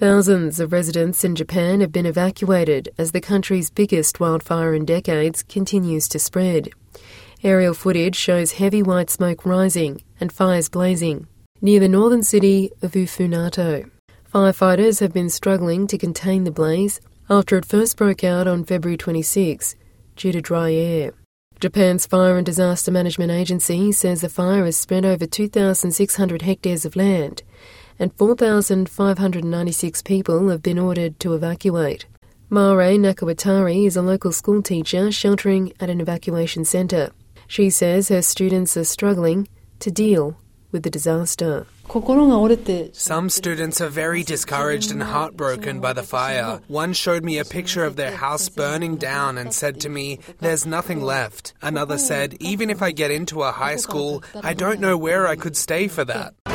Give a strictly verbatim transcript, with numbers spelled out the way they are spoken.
Thousands of residents in Japan have been evacuated as the country's biggest wildfire in decades continues to spread. Aerial footage shows heavy white smoke rising and fires blazing near the northern city of Ufunato. Firefighters have been struggling to contain the blaze after it first broke out on February twenty-sixth due to dry air. Japan's Fire and Disaster Management Agency says the fire has spread over two thousand six hundred hectares of land and four thousand five hundred ninety-six people have been ordered to evacuate. Mare Nakawatari is a local school teacher sheltering at an evacuation centre. She says her students are struggling to deal with the disaster. Some students are very discouraged and heartbroken by the fire. One showed me a picture of their house burning down and said to me, "There's nothing left." Another said, "Even if I get into a high school, I don't know where I could stay for that."